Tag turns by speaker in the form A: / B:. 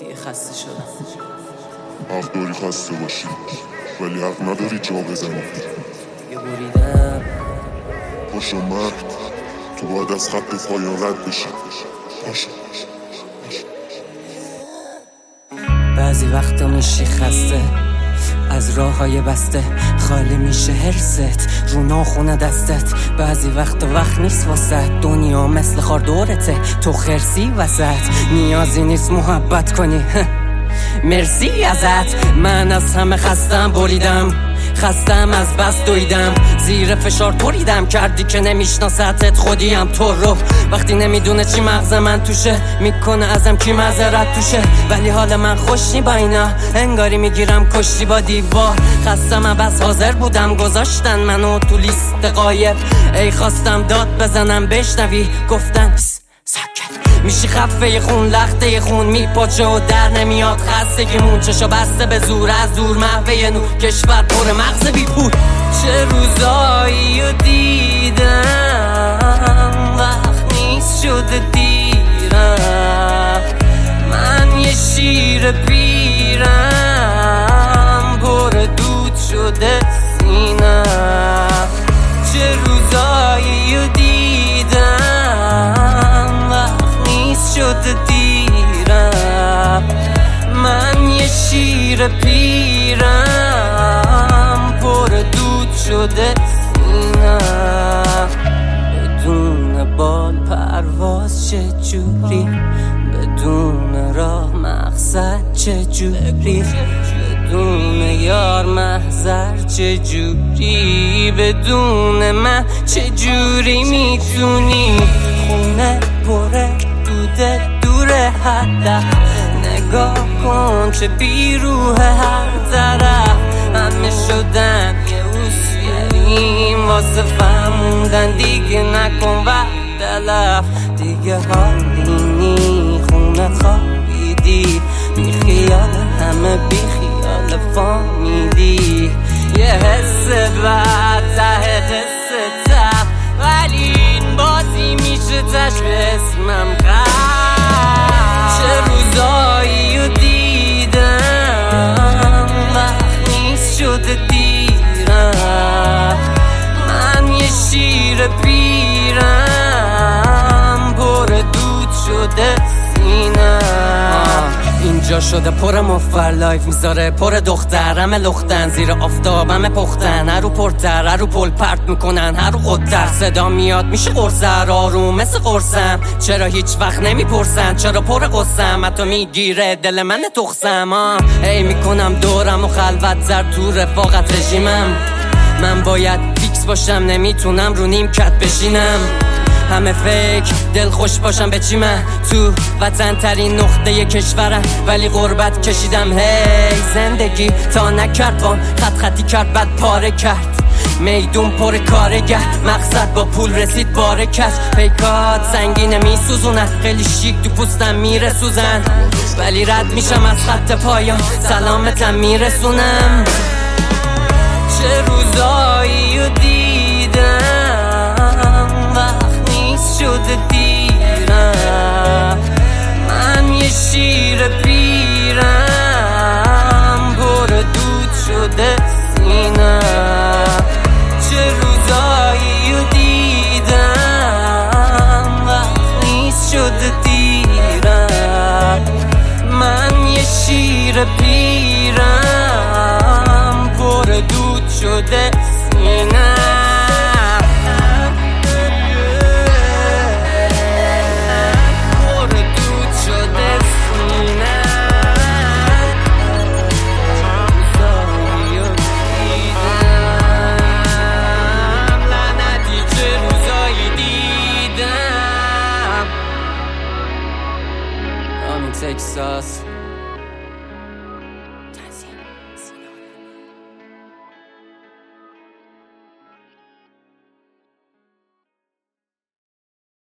A: دیگه خسته شدم.
B: حق داری خسته باشی ولی حق نداری جا بزنی.
A: دیگه بریدم.
B: پاشو مرد، تو باید از خط پایان رد بشی. پاشو.
A: بعضی وقتا میشی خسته از راه های بسته، خالی میشه هرست رو ناخونه دستت. بعضی وقتا وقت نیست واسه دنیا مثل خار دورته، تو خرسی وسط نیازی نیست محبت کنی. مرسی ازت. من از همه خستم بریدم، خستم از بس دویدم، زیر فشار پریدم، کردی که نمیشناستت خودیم تو رو. وقتی نمیدونه چی مغز من توشه، میکنه ازم کی معذرت توشه، ولی حال من خوشی با اینا، انگاری میگیرم کشتی با دیوار. خستم بس حاضر بودم گذاشتن منو تو لیست غایب، ای خواستم داد بزنم بشنوی گفتن ساکت. میشی خفه خون لخته خون میپاچه و در نمیاد خستگیمون، چشا بسته به زور از دور محوه نور، کشور پر مغز بی پول. چه روزایی رو دیدم وقت نیست شده دیرم، من یه شیر پیرم پر دود شده سینم. چه روزایی رو شده دیرم، من یه شیر پیرم پر دود شده سینم. بدون بال پرواز چجوری، بدون راه مقصد چجوری، بدون یار محضر چجوری، بدون من چجوری میتونی. خونه پره دوره هدف، نگاه کن چه بیروه هر طرف، همه شدن یه اوسیاریم واسه فهموندن، دیگه نکن وقت تلف، دیگه حالی نی خونه خوابیدی، بی خیال همه بی خیال فامیلی، یه حس بد ته حس تب، ولی این بازی میشه تشت اسمم چه روزایی رو دیدم وقت نیست شده دیرم، من یه شیر پیرم پر دود شده سینم. اینجا شده پر مفر لایف میذاره پر دختر، همه لختن زیر آفتاب، همه پختن، هر رو پرتر هر رو پل پرت میکنن، هر رو قدر صدا میاد میشه قرصر آروم مثل قرصم. چرا هیچ وقت نمیپرسن چرا پر قصم، حتی میگیره دل من تخصم. ای میکنم دورم و خلوت زر تو رفاقت رژیمم، من باید فیکس باشم نمیتونم رو نیمکت بشینم، همه فکر دل خوش باشم به چی، من تو وطن ترین نقطه کشورم ولی غربت کشیدم. هی زندگی تا نکرد بان خط خطی کرد بعد پاره کرد، میدون پر کارگر، مقصد با پول رسید باره کش، پیکات سنگینه میسوزونن، خیلی شیک تو پوستم میرسوزن، ولی رد میشم از خط پایان سلامتم میرسونم. چه روزایی رو دیدم وقت نیست شده دیرم، من یه شیر پیرم پر دود شده سینم. چه روزایی رو دیدم وقت نیست شده دیرم، من یه شیر پیرم پر دود شده سینم. Texas